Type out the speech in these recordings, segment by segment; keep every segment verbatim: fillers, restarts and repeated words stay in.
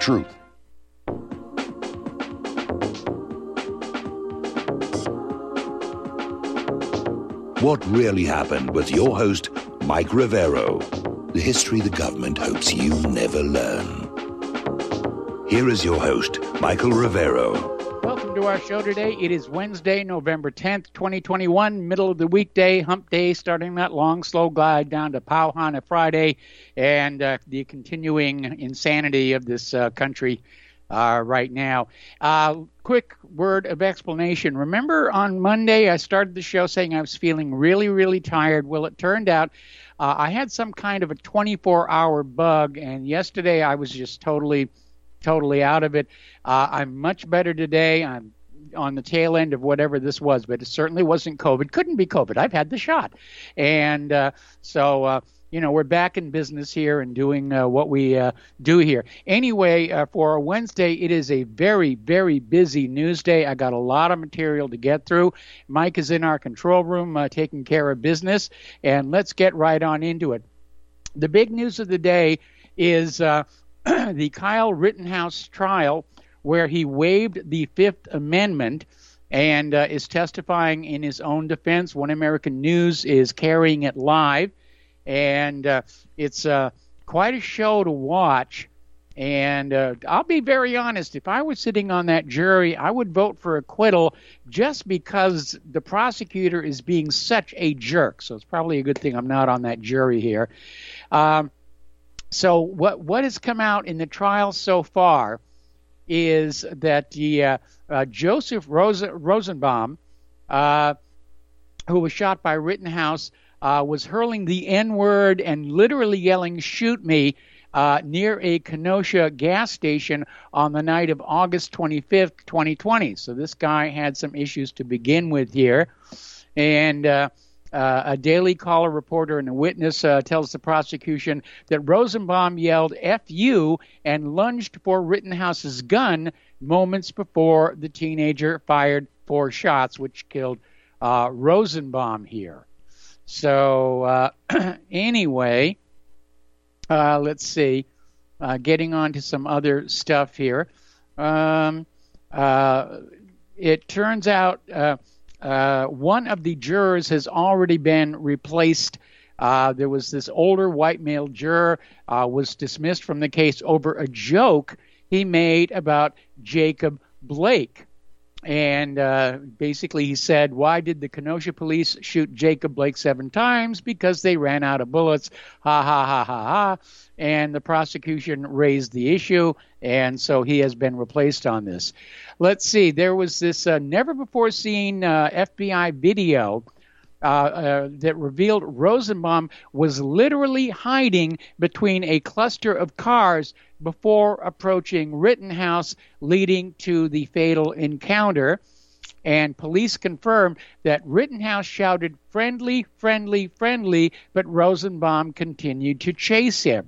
truth. What Really Happened with your host, Mike Rivero. The history the government hopes you never learn. Here is your host, Michael Rivero. Welcome to our show today. It is Wednesday, November tenth, twenty twenty-one, middle of the weekday, hump day, starting that long, slow glide down to Pauhana Friday, and uh, the continuing insanity of this uh, country uh, right now. Uh, quick word of explanation. Remember on Monday I started the show saying I was feeling really, really tired. Well, it turned out uh, I had some kind of a twenty-four hour bug, and yesterday I was just totally... totally out of it. Uh, I'm much better today. I'm on the tail end of whatever this was, but it certainly wasn't COVID. Couldn't be COVID. I've had the shot. And uh, so, uh, you know, we're back in business here and doing uh, what we uh, do here. Anyway, uh, for a Wednesday, it is a very, very busy news day. I got a lot of material to get through. Mike is in our control room uh, taking care of business, and let's get right on into it. The big news of the day is... Uh, the Kyle Rittenhouse trial, where he waived the Fifth Amendment and uh, is testifying in his own defense. One American News is carrying it live, and uh, it's uh, quite a show to watch. And uh, I'll be very honest, if I was sitting on that jury, I would vote for acquittal just because the prosecutor is being such a jerk. So it's probably a good thing I'm not on that jury here. Um, So what what has come out in the trial so far is that the uh, uh, Joseph Rose, Rosenbaum, uh, who was shot by Rittenhouse, uh, was hurling the N-word and literally yelling, "Shoot me," uh, near a Kenosha gas station on the night of August twenty-fifth, twenty twenty. So this guy had some issues to begin with here. And... Uh, Uh, a Daily Caller reporter and a witness uh, tells the prosecution that Rosenbaum yelled F you and lunged for Rittenhouse's gun moments before the teenager fired four shots, which killed uh, Rosenbaum here. So uh, anyway, uh, let's see. Uh, getting on to some other stuff here. Um, uh, it turns out... Uh, Uh, one of the jurors has already been replaced. Uh, there was this older white male juror uh, was dismissed from the case over a joke he made about Jacob Blake. And uh, basically he said, why did the Kenosha police shoot Jacob Blake seven times? Because they ran out of bullets. Ha, ha, ha, ha, ha. And the prosecution raised the issue, and so he has been replaced on this. Let's see. There was this uh, never-before-seen uh, F B I video uh, uh, that revealed Rosenbaum was literally hiding between a cluster of cars before approaching Rittenhouse, leading to the fatal encounter. And police confirmed that Rittenhouse shouted, "Friendly, friendly, friendly," but Rosenbaum continued to chase him.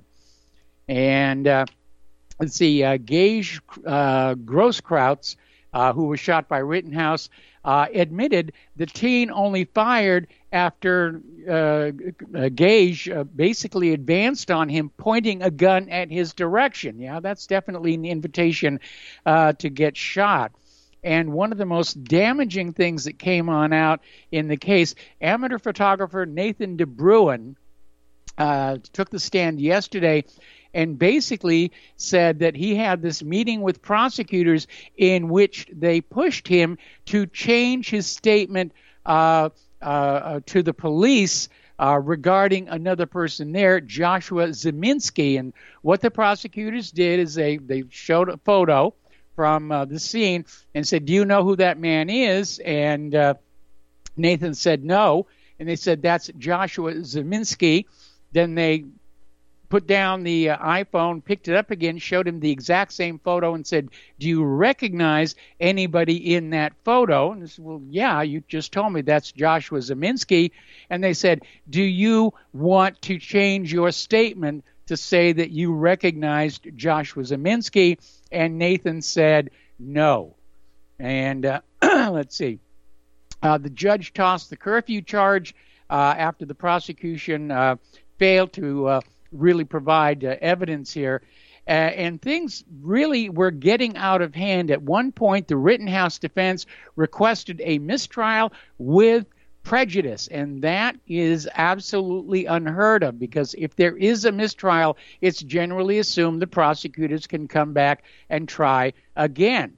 And uh, let's see, uh, Gage uh, Grosskreutz, uh, who was shot by Rittenhouse, uh, admitted the teen only fired after uh, Gage uh, basically advanced on him, pointing a gun at his direction. Yeah, that's definitely an invitation uh, to get shot. And one of the most damaging things that came on out in the case, amateur photographer Nathan DeBruin uh, took the stand yesterday and basically said that he had this meeting with prosecutors in which they pushed him to change his statement uh, uh, to the police uh, regarding another person there, Joshua Zeminski. And what the prosecutors did is they, they showed a photo from uh, the scene and said, do you know who that man is? And uh, Nathan said no. And they said, that's Joshua Zeminski. Then they put down the uh, iPhone, picked it up again, showed him the exact same photo and said, do you recognize anybody in that photo? And he said, well, yeah, you just told me that's Joshua Zeminski. And they said, do you want to change your statement to say that you recognized Joshua Zeminski? And Nathan said no. And uh, let's see. Uh, the judge tossed the curfew charge uh, after the prosecution uh, failed to uh, really provide uh, evidence here. Uh, and things really were getting out of hand. At one point, the Rittenhouse defense requested a mistrial with prejudice, and that is absolutely unheard of, because if there is a mistrial, it's generally assumed the prosecutors can come back and try again.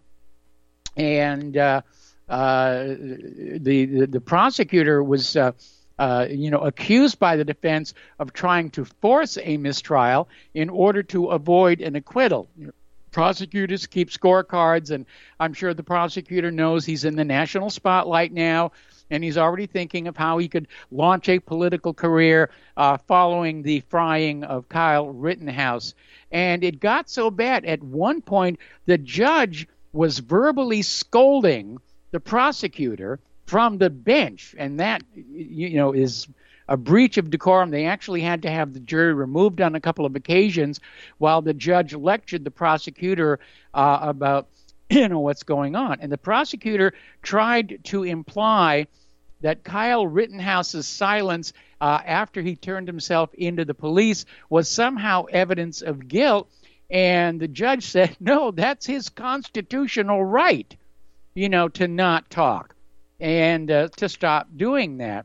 And uh, uh, the, the the prosecutor was uh, uh, you know accused by the defense of trying to force a mistrial in order to avoid an acquittal. Prosecutors keep scorecards, and I'm sure the prosecutor knows he's in the national spotlight now, and he's already thinking of how he could launch a political career uh, following the frying of Kyle Rittenhouse. And it got so bad, at one point, the judge was verbally scolding the prosecutor from the bench, and that, you know, is a breach of decorum. They actually had to have the jury removed on a couple of occasions while the judge lectured the prosecutor uh, about, you know, what's going on. And the prosecutor tried to imply that Kyle Rittenhouse's silence uh, after he turned himself into the police was somehow evidence of guilt. And the judge said, no, that's his constitutional right, you know, to not talk and uh, to stop doing that.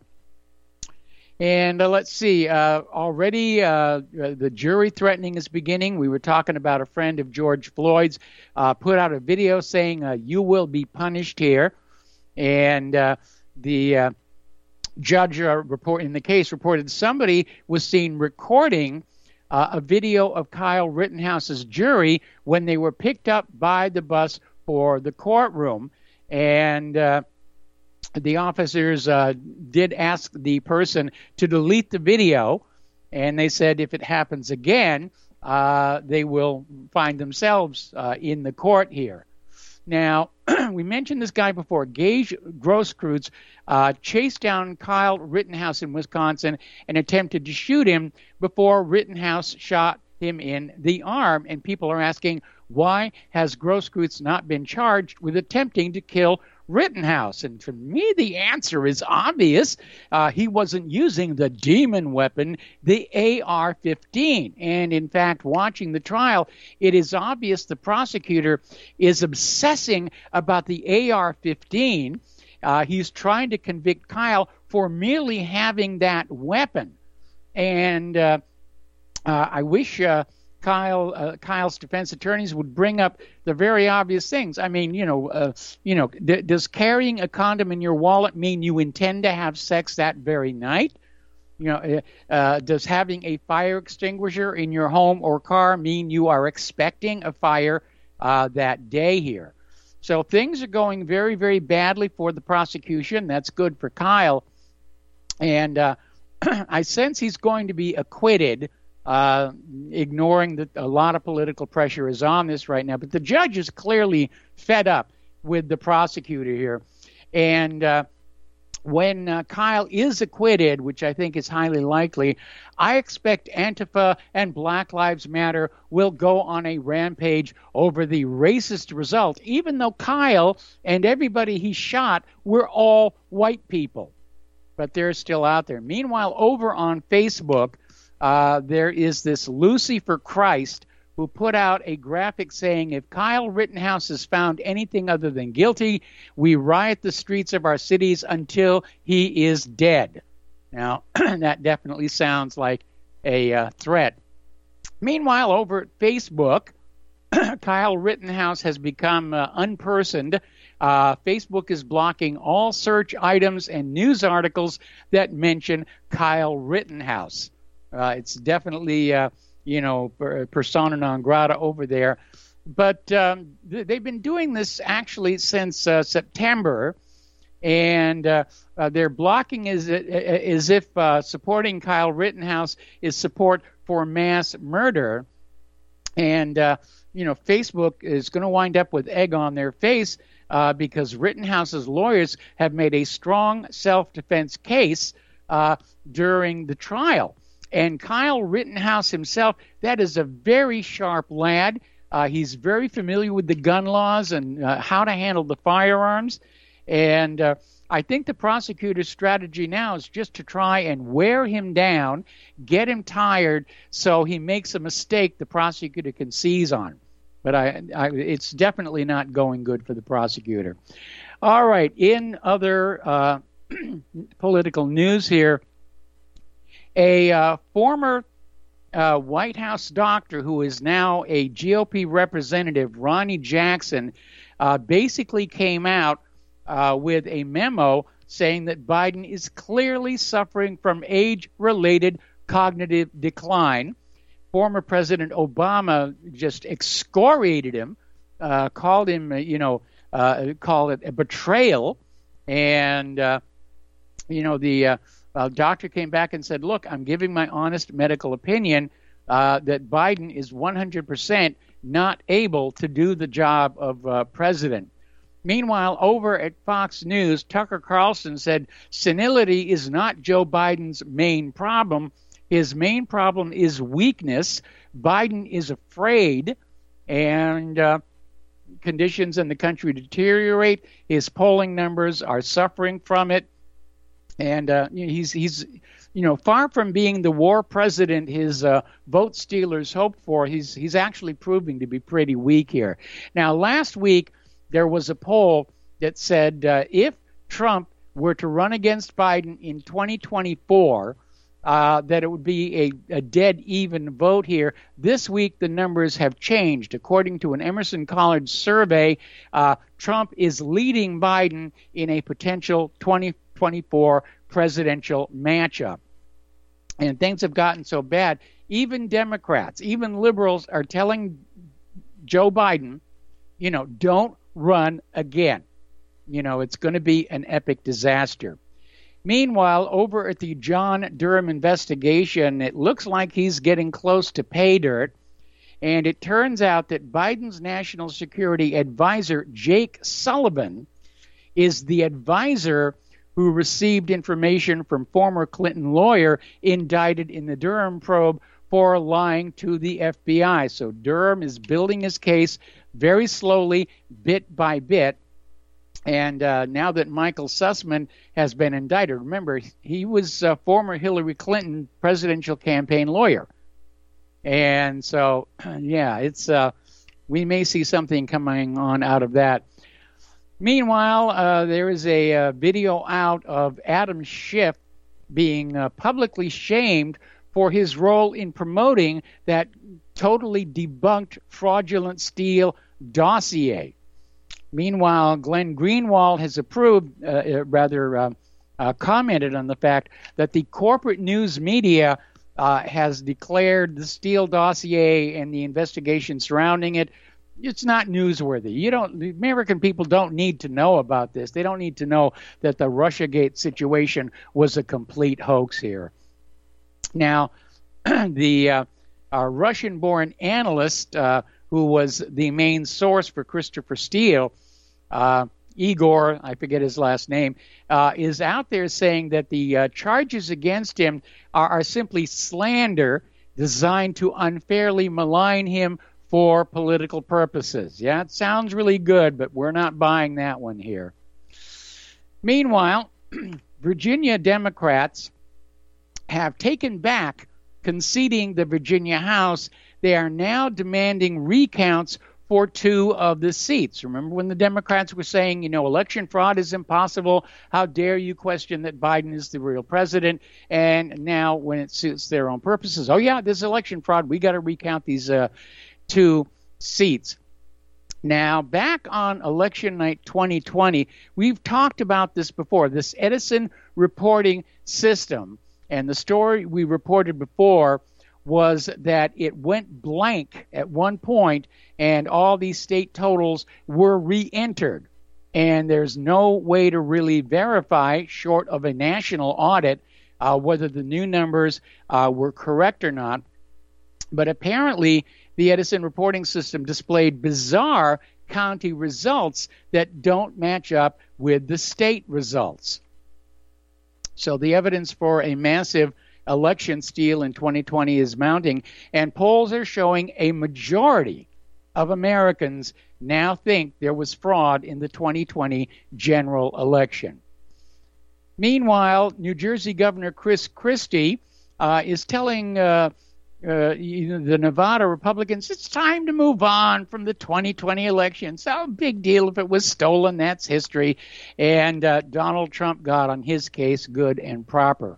And uh, let's see, uh, already uh, the jury threatening is beginning. We were talking about a friend of George Floyd's uh, put out a video saying, uh, you will be punished here. And uh, the uh, judge uh, report in the case reported somebody was seen recording uh, a video of Kyle Rittenhouse's jury when they were picked up by the bus for the courtroom. And uh, the officers uh, did ask the person to delete the video, and they said if it happens again, uh, they will find themselves uh, in the court here. Now, we mentioned this guy before. Gage Grosskreutz uh, chased down Kyle Rittenhouse in Wisconsin and attempted to shoot him before Rittenhouse shot him in the arm. And people are asking, why has Grosskreutz not been charged with attempting to kill Rittenhouse? And for me, the answer is obvious. Uh, he wasn't using the demon weapon, the A R fifteen. And in fact, watching the trial, it is obvious the prosecutor is obsessing about the A R fifteen. Uh, he's trying to convict Kyle for merely having that weapon. And uh, uh, I wish uh, Kyle, uh, Kyle's defense attorneys would bring up the very obvious things. I mean, you know, uh, you know, d- does carrying a condom in your wallet mean you intend to have sex that very night? You know, uh, does having a fire extinguisher in your home or car mean you are expecting a fire uh, that day here? So things are going very, very badly for the prosecution. That's good for Kyle. And uh, I sense he's going to be acquitted, Uh, ignoring that a lot of political pressure is on this right now. But the judge is clearly fed up with the prosecutor here. And uh, when uh, Kyle is acquitted, which I think is highly likely, I expect Antifa and Black Lives Matter will go on a rampage over the racist result, even though Kyle and everybody he shot were all white people. But they're still out there. Meanwhile, over on Facebook, Uh, there is this Lucy for Christ who put out a graphic saying, if Kyle Rittenhouse is found anything other than guilty, we riot the streets of our cities until he is dead. Now, that definitely sounds like a uh, threat. Meanwhile, over at Facebook, Kyle Rittenhouse has become uh, unpersoned. Uh, Facebook is blocking all search items and news articles that mention Kyle Rittenhouse. Uh, it's definitely, uh, you know, persona non grata over there. But um, th- they've been doing this actually since uh, September, and uh, uh, they're blocking as, as if uh, supporting Kyle Rittenhouse is support for mass murder. And, uh, you know, Facebook is going to wind up with egg on their face uh, because Rittenhouse's lawyers have made a strong self-defense case uh, during the trial. And Kyle Rittenhouse himself, that is a very sharp lad. Uh, he's very familiar with the gun laws and uh, how to handle the firearms. And uh, I think the prosecutor's strategy now is just to try and wear him down, get him tired, so he makes a mistake the prosecutor can seize on. But I, I, it's definitely not going good for the prosecutor. All right, in other uh, political news here, a uh, former uh, White House doctor who is now a G O P representative, Ronnie Jackson, uh, basically came out uh, with a memo saying that Biden is clearly suffering from age-related cognitive decline. Former President Obama just excoriated him, uh, called him, you know, uh, called it a betrayal, and uh, you know the uh, uh, doctor came back and said, "Look, I'm giving my honest medical opinion uh, that Biden is one hundred percent not able to do the job of uh, president." Meanwhile, over at Fox News, Tucker Carlson said senility is not Joe Biden's main problem. His main problem is weakness. Biden is afraid, and uh, conditions in the country deteriorate. His polling numbers are suffering from it, and uh, he's he's you know far from being the war president his uh, vote stealers hoped for. He's he's actually proving to be pretty weak here. Now, last week there was a poll that said uh, if Trump were to run against Biden in twenty twenty-four. Uh, that it would be a, a dead even vote here. This week, the numbers have changed. According to an Emerson College survey, uh, Trump is leading Biden in a potential twenty twenty-four presidential matchup. And things have gotten so bad, even Democrats, even liberals are telling Joe Biden, you know, don't run again. You know, it's going to be an epic disaster. Meanwhile, over at the John Durham investigation, it looks like he's getting close to pay dirt. And it turns out that Biden's national security advisor, Jake Sullivan, is the advisor who received information from former Clinton lawyer indicted in the Durham probe for lying to the F B I. So Durham is building his case very slowly, bit by bit. And uh, now that Michael Sussman has been indicted, remember, he was a former Hillary Clinton presidential campaign lawyer. And so, yeah, it's uh, we may see something coming on out of that. Meanwhile, uh, there is a uh, video out of Adam Schiff being uh, publicly shamed for his role in promoting that totally debunked fraudulent Steele dossier. Meanwhile, Glenn Greenwald has approved, uh, rather uh, uh, commented on the fact that the corporate news media uh, has declared the Steele dossier and the investigation surrounding it, it's not newsworthy. You don't, the American people don't need to know about this. They don't need to know that the Russiagate situation was a complete hoax here. Now, the uh, our Russian-born analyst uh, who was the main source for Christopher Steele, Uh, Igor, I forget his last name, uh, is out there saying that the uh, charges against him are, are simply slander designed to unfairly malign him for political purposes. Yeah, it sounds really good, but we're not buying that one here. Meanwhile, Virginia Democrats have taken back conceding the Virginia House. They are now demanding recounts for two of the seats. Remember when the Democrats were saying, you know, election fraud is impossible. How dare you question that Biden is the real president? And now when it suits their own purposes, oh, yeah, there's election fraud. We got to recount these uh, two seats. Now, back on election night twenty twenty, we've talked about this before, this Edison reporting system. And the story we reported before was that it went blank at one point and all these state totals were re-entered. And there's no way to really verify, short of a national audit, uh, whether the new numbers uh, were correct or not. But apparently, the Edison reporting system displayed bizarre county results that don't match up with the state results. So the evidence for a massive election steal in twenty twenty is mounting, and polls are showing a majority, of Americans now think there was fraud in the twenty twenty general election. Meanwhile, New Jersey Governor Chris Christie uh, is telling uh, uh, the Nevada Republicans it's time to move on from the twenty twenty election. So big deal if it was stolen, that's history. And uh, Donald Trump got on his case good and proper.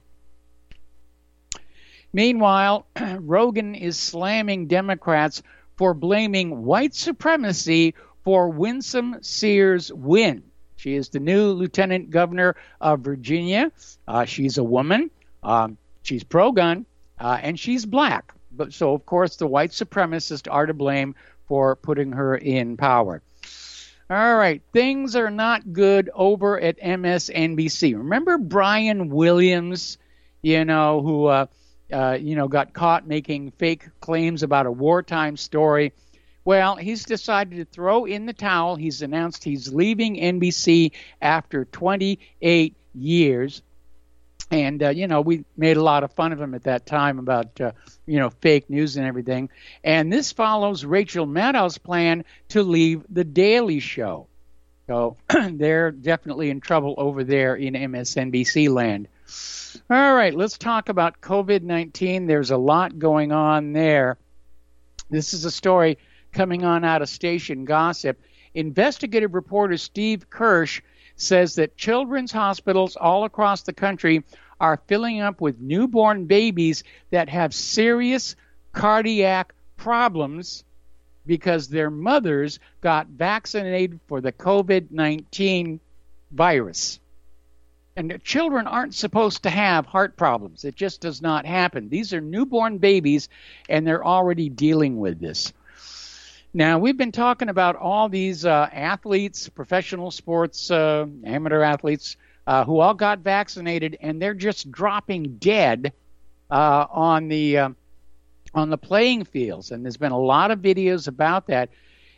Meanwhile, Rogan is slamming Democrats for blaming white supremacy for Winsome Sears' win. She is the new lieutenant governor of Virginia. Uh, she's a woman. Um, she's pro-gun, uh, and she's black. But so, of course, the white supremacists are to blame for putting her in power. All right, things are not good over at M S N B C. Remember Brian Williams, you know, who... Uh, Uh, you know, got caught making fake claims about a wartime story. Well, he's decided to throw in the towel. He's announced he's leaving N B C after twenty-eight years. And, uh, you know, we made a lot of fun of him at that time about, uh, you know, fake news and everything. And this follows Rachel Maddow's plan to leave The Daily Show. So they're definitely in trouble over there in M S N B C land. All right, let's talk about COVID nineteen. There's a lot going on there. This is a story coming on out of Station Gossip. Investigative reporter Steve Kirsch says that children's hospitals all across the country are filling up with newborn babies that have serious cardiac problems because their mothers got vaccinated for the COVID nineteen virus. And children aren't supposed to have heart problems. It just does not happen. These are newborn babies, and they're already dealing with this. Now, we've been talking about all these uh, athletes, professional sports, uh, amateur athletes, uh, who all got vaccinated, and they're just dropping dead uh, on the uh, on the playing fields. And there's been a lot of videos about that,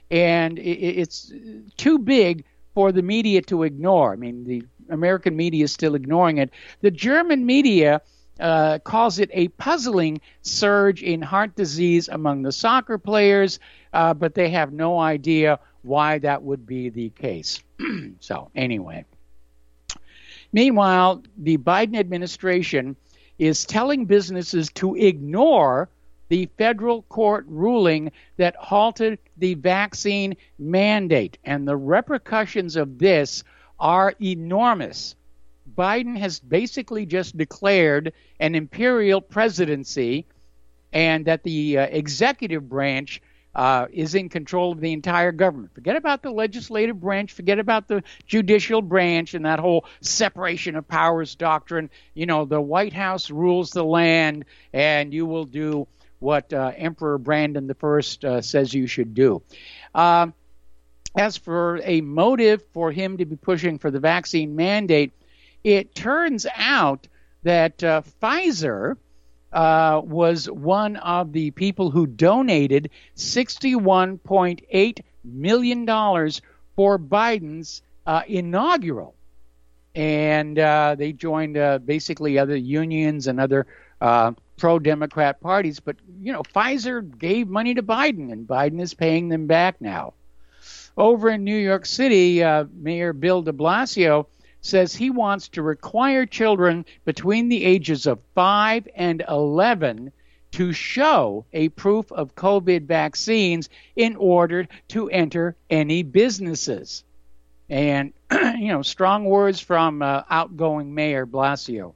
and it, it's too big for the media to ignore. I mean, the American media is still ignoring it. The German media uh, calls it a puzzling surge in heart disease among the soccer players, uh, but they have no idea why that would be the case. So, anyway. Meanwhile, the Biden administration is telling businesses to ignore the federal court ruling that halted the vaccine mandate, and the repercussions of this are enormous. Biden has basically just declared an imperial presidency and that the uh, executive branch uh, is in control of the entire government. Forget about the legislative branch, forget about the judicial branch and that whole separation of powers doctrine. You know, the White House rules the land, and you will do what uh, Emperor Brandon the First uh, says you should do. Um, As for a motive for him to be pushing for the vaccine mandate, it turns out that uh, Pfizer uh, was one of the people who donated sixty-one point eight million dollars for Biden's uh, inaugural. And uh, they joined uh, basically other unions and other uh, pro-Democrat parties. But, you know, Pfizer gave money to Biden, and Biden is paying them back now. Over in New York City, uh, Mayor Bill de Blasio says he wants to require children between the ages of five and eleven to show a proof of COVID vaccines in order to enter any businesses. And, you know, strong words from uh, outgoing Mayor Blasio.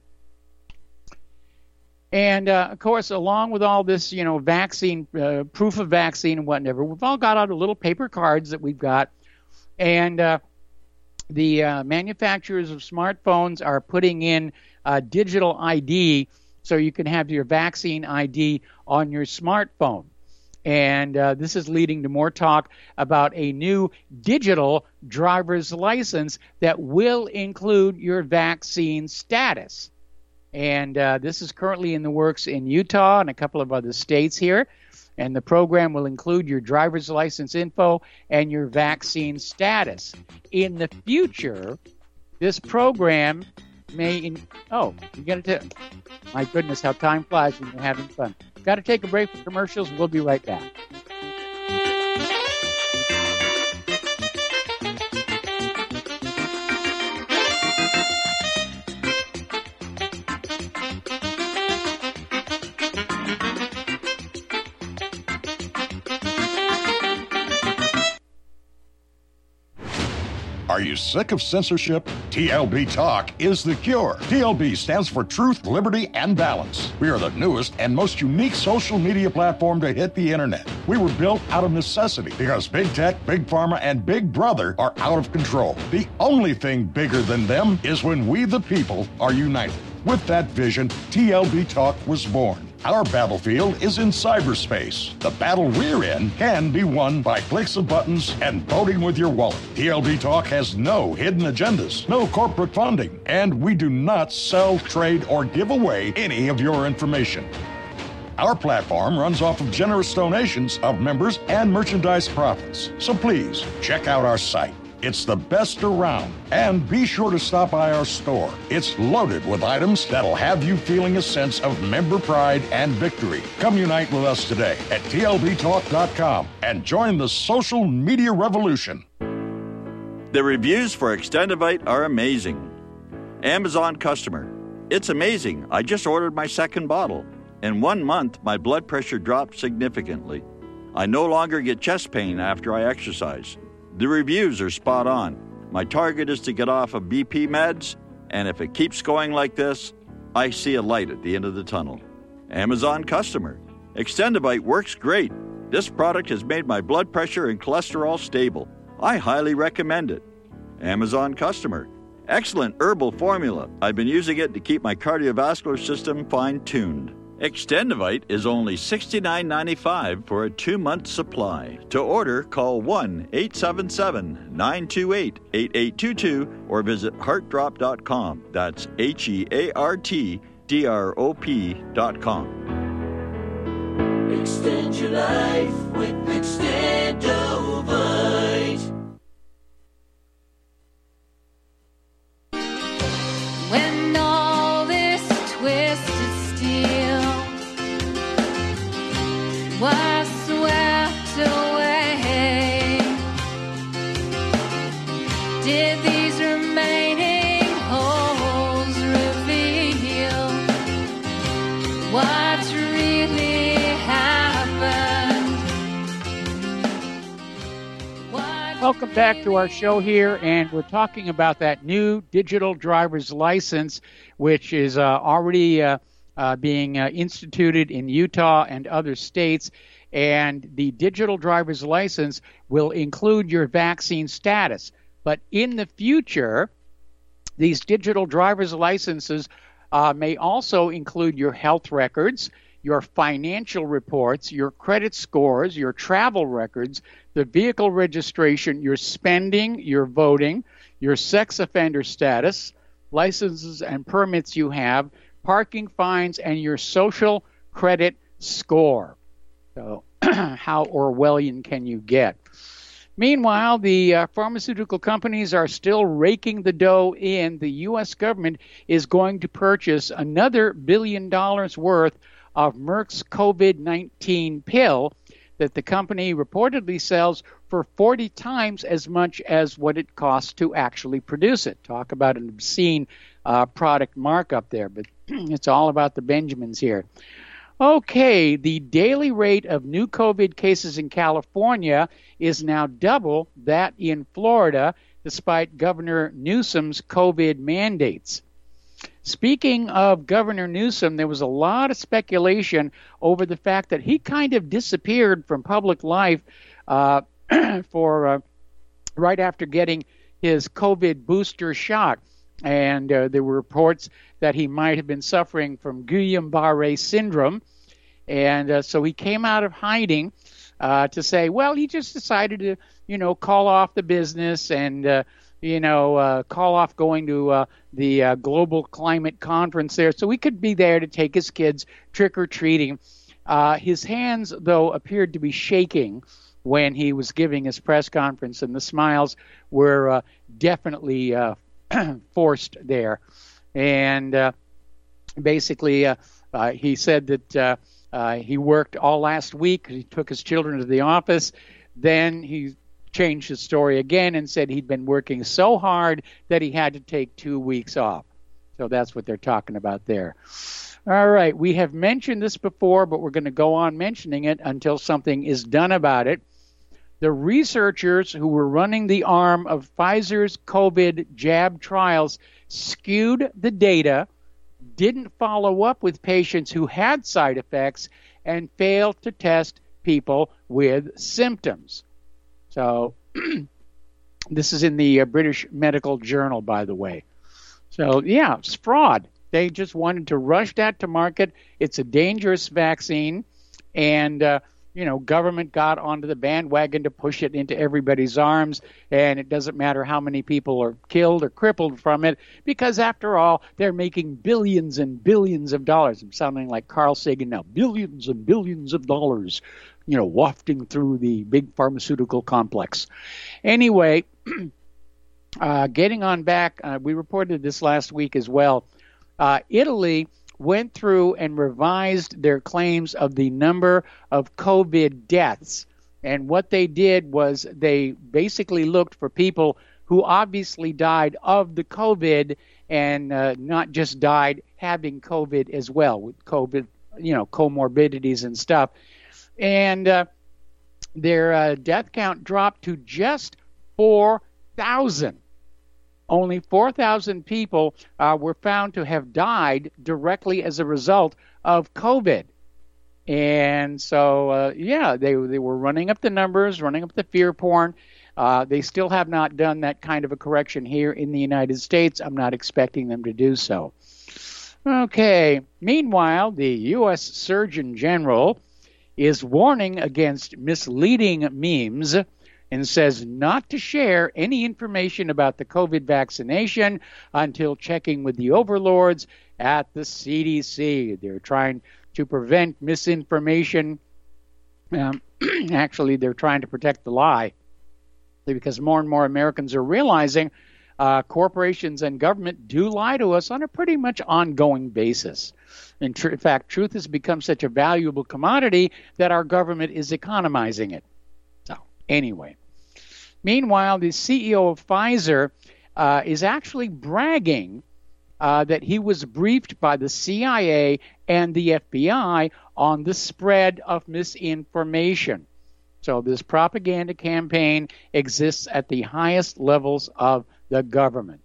And, uh, of course, along with all this, you know, vaccine, uh, proof of vaccine and whatever, we've all got out the little paper cards that we've got. And uh, the uh, manufacturers of smartphones are putting in uh, digital I D so you can have your vaccine I D on your smartphone. And uh, this is leading to more talk about a new digital driver's license that will include your vaccine status. And uh, this is currently in the works in Utah and a couple of other states here. And the program will include your driver's license info and your vaccine status. In the future, this program may... In- oh, you got to... My goodness, how time flies when you're having fun. Got to take a break for commercials. We'll be right back. Are you sick of censorship? T L B Talk is the cure. T L B stands for Truth, Liberty, and Balance. We are the newest and most unique social media platform to hit the internet. We were built out of necessity because big tech, big pharma, and big brother are out of control. The only thing bigger than them is when we the people are united. With that vision, T L B Talk was born. Our battlefield is in cyberspace. The battle we're in can be won by clicks of buttons and voting with your wallet. T L B Talk has no hidden agendas, no corporate funding, and we do not sell, trade, or give away any of your information. Our platform runs off of generous donations of members and merchandise profits. So please, check out our site. It's the best around. And be sure to stop by our store. It's loaded with items that'll have you feeling a sense of member pride and victory. Come unite with us today at T L B talk dot com and join the social media revolution. The reviews for Extendivite are amazing. Amazon customer. It's amazing. I just ordered my second bottle. In one month, my blood pressure dropped significantly. I no longer get chest pain after I exercise. The reviews are spot on. My target is to get off of B P meds, and if it keeps going like this, I see a light at the end of the tunnel. Amazon customer. Extendivite works great. This product has made my blood pressure and cholesterol stable. I highly recommend it. Amazon customer. Excellent herbal formula. I've been using it to keep my cardiovascular system fine-tuned. Extendivite is only sixty-nine ninety-five for a two-month supply. To order, call one eight seven seven, nine two eight, eight eight two two or visit heart drop dot com. That's H E A R T D R O P dot com. Extend your life with Extendovite. When all this twisted steel was swept away, did these remaining holes reveal what really happened? What Welcome back to our show here, and we're talking about that new digital driver's license, which is uh, already uh, uh, being uh, instituted in Utah and other states. And the digital driver's license will include your vaccine status. But in the future, these digital driver's licenses uh, may also include your health records, your financial reports, your credit scores, your travel records, the vehicle registration, your spending, your voting, your sex offender status, licenses and permits you have, parking fines, and your social credit score. So how Orwellian can you get? Meanwhile, the uh, pharmaceutical companies are still raking the dough in. The U S government is going to purchase another billion dollars worth of Merck's COVID nineteen pill that the company reportedly sells for forty times as much as what it costs to actually produce it. Talk about an obscene uh, product markup there, but it's all about the Benjamins here. Okay, the daily rate of new COVID cases in California is now double that in Florida, despite Governor Newsom's COVID mandates. Speaking of Governor Newsom, there was a lot of speculation over the fact that he kind of disappeared from public life uh, for uh, right after getting his COVID booster shot. And uh, there were reports that he might have been suffering from Guillain-Barré syndrome. And uh, so he came out of hiding uh, to say, well, he just decided to, you know, call off the business and, uh, you know, uh, call off going to uh, the uh, global climate conference there. So he could be there to take his kids trick-or-treating. Uh, his hands, though, appeared to be shaking when he was giving his press conference, and the smiles were uh, definitely uh, forced there. And uh, basically, uh, uh, he said that uh, uh, he worked all last week. He took his children to the office. Then he changed his story again and said he'd been working so hard that he had to take two weeks off. So that's what they're talking about there. All right, we have mentioned this before, but we're going to go on mentioning it until something is done about it. The researchers who were running the arm of Pfizer's COVID jab trials skewed the data, didn't follow up with patients who had side effects, and failed to test people with symptoms. So this is in the uh, British Medical Journal, by the way. So, yeah, it's fraud. They just wanted to rush that to market. It's a dangerous vaccine, and uh, you know, government got onto the bandwagon to push it into everybody's arms, and it doesn't matter how many people are killed or crippled from it, because after all, they're making billions and billions of dollars. I'm sounding like Carl Sagan now. Billions and billions of dollars, you know, wafting through the big pharmaceutical complex. Anyway, uh, getting on back, uh, we reported this last week as well. Uh, Italy went through and revised their claims of the number of COVID deaths. And what they did was they basically looked for people who obviously died of the COVID and uh, not just died having COVID as well, with COVID, you know, comorbidities and stuff. And uh, their uh, death count dropped to just four thousand. Only four thousand people uh, were found to have died directly as a result of COVID. And so, uh, yeah, they they were running up the numbers, running up the fear porn. Uh, they still have not done that kind of a correction here in the United States. I'm not expecting them to do so. Okay. Meanwhile, the U S Surgeon General is warning against misleading memes and says not to share any information about the COVID vaccination until checking with the overlords at the C D C. They're trying to prevent misinformation. Um, actually, they're trying to protect the lie, because more and more Americans are realizing uh, corporations and government do lie to us on a pretty much ongoing basis. In, tr- in fact, truth has become such a valuable commodity that our government is economizing it. So, anyway. Meanwhile, the C E O of Pfizer uh, is actually bragging uh, that he was briefed by the C I A and the F B I on the spread of misinformation. So this propaganda campaign exists at the highest levels of the government.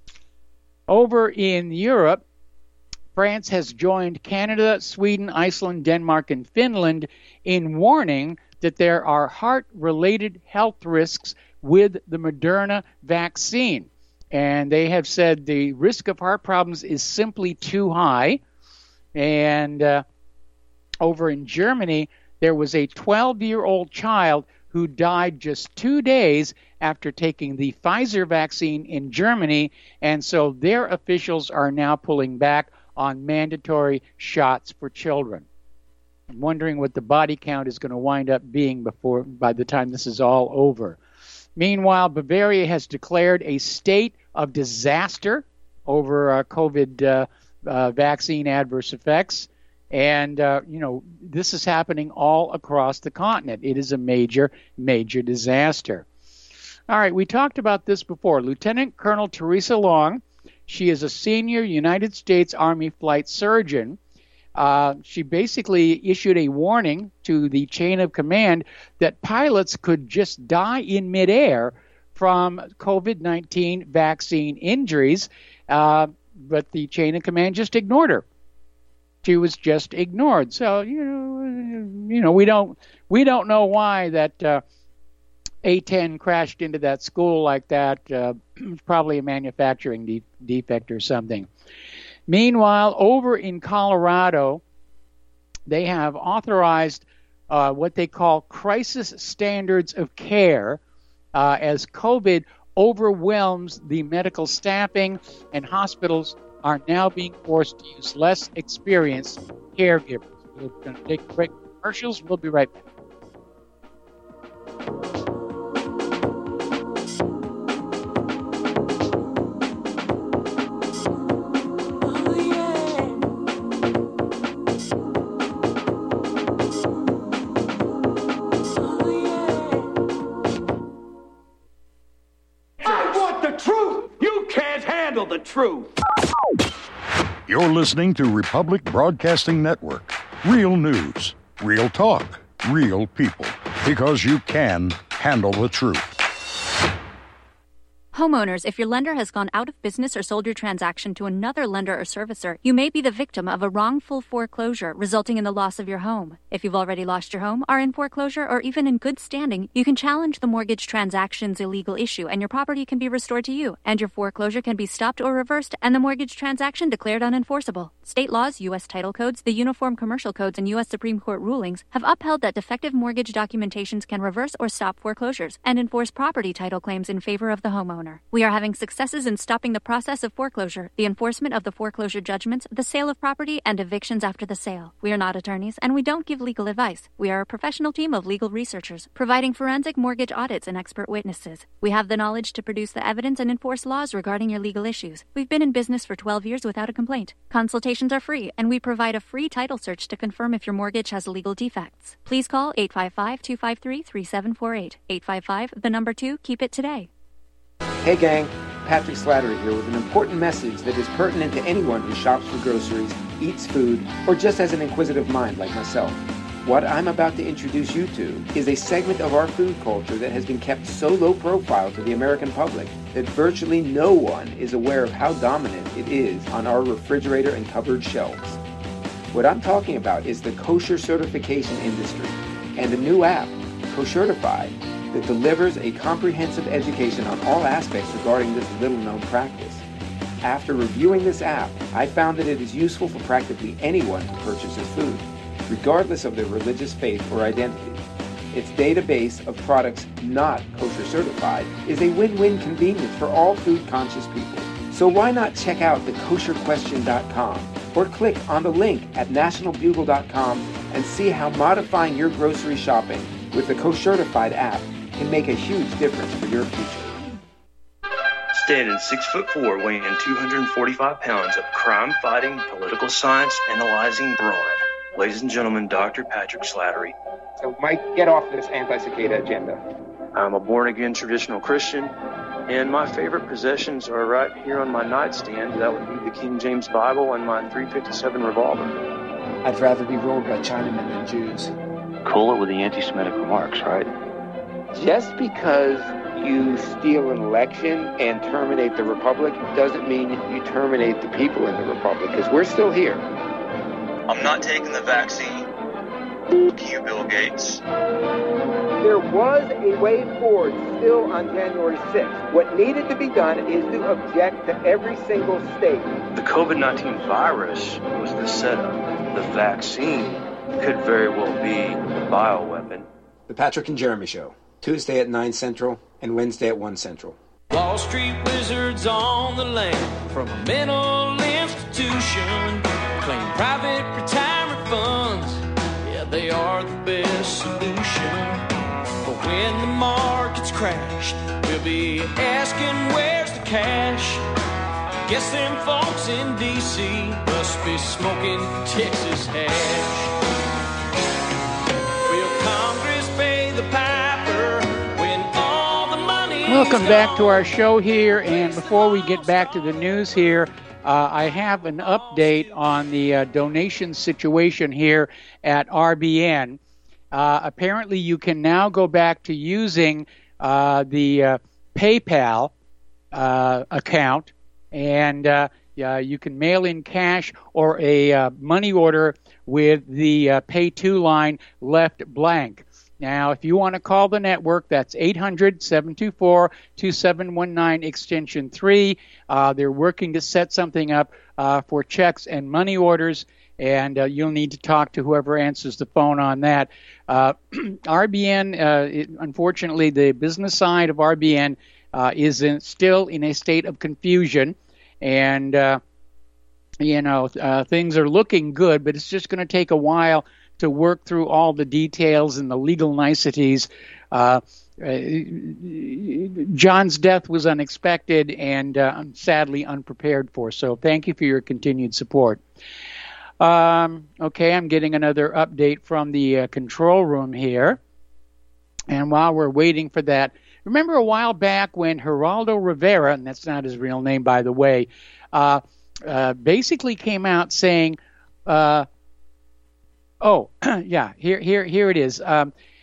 Over in Europe, France has joined Canada, Sweden, Iceland, Denmark, and Finland in warning that there are heart-related health risks with the Moderna vaccine. And they have said the risk of heart problems is simply too high. And uh, over in Germany, there was a twelve-year-old child who died just two days after taking the Pfizer vaccine in Germany. And so their officials are now pulling back on mandatory shots for children. I'm wondering what the body count is going to wind up being before by the time this is all over. Meanwhile, Bavaria has declared a state of disaster over uh, COVID uh, uh, vaccine adverse effects. And, uh, you know, this is happening all across the continent. It is a major, major disaster. All right, we talked about this before. Lieutenant Colonel Teresa Long, she is a senior United States Army flight surgeon. Uh, she basically issued a warning to the chain of command that pilots could just die in midair from COVID nineteen vaccine injuries, uh, but the chain of command just ignored her. She was just ignored. So you know, you know, we don't we don't know why that uh, A ten crashed into that school like that. Uh, it's probably a manufacturing de- defect or something. Meanwhile, over in Colorado, they have authorized uh, what they call crisis standards of care uh, as COVID overwhelms the medical staffing, and hospitals are now being forced to use less experienced caregivers. We're going to take a break for commercials. We'll be right back. The truth. You're listening to Republic Broadcasting Network. Real news, real talk, real people. Because you can handle the truth. Homeowners, if your lender has gone out of business or sold your transaction to another lender or servicer, you may be the victim of a wrongful foreclosure, resulting in the loss of your home. If you've already lost your home, are in foreclosure, or even in good standing, you can challenge the mortgage transaction's illegal issue, and your property can be restored to you, and your foreclosure can be stopped or reversed, and the mortgage transaction declared unenforceable. State laws, U S title codes, the Uniform Commercial Codes, and U S Supreme Court rulings have upheld that defective mortgage documentations can reverse or stop foreclosures and enforce property title claims in favor of the homeowner. We are having successes in stopping the process of foreclosure, the enforcement of the foreclosure judgments, the sale of property, and evictions after the sale. We are not attorneys, and we don't give legal advice. We are a professional team of legal researchers, providing forensic mortgage audits and expert witnesses. We have the knowledge to produce the evidence and enforce laws regarding your legal issues. We've been in business for twelve years without a complaint. Consultations are free, and we provide a free title search to confirm if your mortgage has legal defects. Please call eight five five, two five three, three seven four eight. eight five five, the number two, keep it today. Hey gang, Patrick Slattery here with an important message that is pertinent to anyone who shops for groceries, eats food, or just has an inquisitive mind like myself. What I'm about to introduce you to is a segment of our food culture that has been kept so low profile to the American public that virtually no one is aware of how dominant it is on our refrigerator and cupboard shelves. What I'm talking about is the kosher certification industry and a new app, Koshertified, that delivers a comprehensive education on all aspects regarding this little-known practice. After reviewing this app, I found that it is useful for practically anyone who purchases food, regardless of their religious faith or identity. Its database of products not kosher certified is a win-win convenience for all food-conscious people. So why not check out the kosher question dot com or click on the link at national bugle dot com and see how modifying your grocery shopping with the Koshertified app can make a huge difference for your future. Standing six foot four, weighing two hundred forty-five pounds of crime-fighting, political science analyzing brawn. Ladies and gentlemen, Doctor Patrick Slattery. So, Mike, get off this anti-cicada agenda. I'm a born-again traditional Christian, and my favorite possessions are right here on my nightstand. That would be the King James Bible and my three fifty-seven revolver. I'd rather be ruled by Chinamen than Jews. Cool it with the anti-Semitic remarks, right? Just because you steal an election and terminate the Republic doesn't mean you terminate the people in the Republic, because we're still here. I'm not taking the vaccine. Fuck you, Bill Gates. There was a way forward still on January sixth. What needed to be done is to object to every single state. The covid nineteen virus was the setup. The vaccine could very well be the bioweapon. The Patrick and Jeremy Show. Tuesday at nine Central and Wednesday at one Central. Wall Street wizards on the land from a mental institution claim private retirement funds. Yeah, they are the best solution. But when the markets crash, we'll be asking where's the cash. Guess them folks in D C must be smoking Texas hash. Will Congress pay the piper when all the money? Welcome back to our show here, and before we get back to the news here, uh, I have an update on the uh, donation situation here at R B N. Uh, apparently, you can now go back to using uh, the uh, PayPal uh, account, and uh, yeah, you can mail in cash or a uh, money order with the uh, Pay To line left blank. Now, if you want to call the network, that's eight hundred, seven two four, two seven one nine, extension three. Uh, they're working to set something up uh, for checks and money orders, and uh, you'll need to talk to whoever answers the phone on that. Uh, R B N, uh, it, unfortunately, the business side of R B N uh, is in, still in a state of confusion, and, uh, you know, uh, things are looking good, but it's just going to take a while to work through all the details and the legal niceties. Uh, uh, John's death was unexpected and uh, sadly unprepared for, so thank you for your continued support. Um, okay, I'm getting another update from the uh, control room here. And while we're waiting for that, remember a while back when Geraldo Rivera, and that's not his real name, by the way, uh, uh, basically came out saying, uh, oh, yeah, here, here, here it is. Um,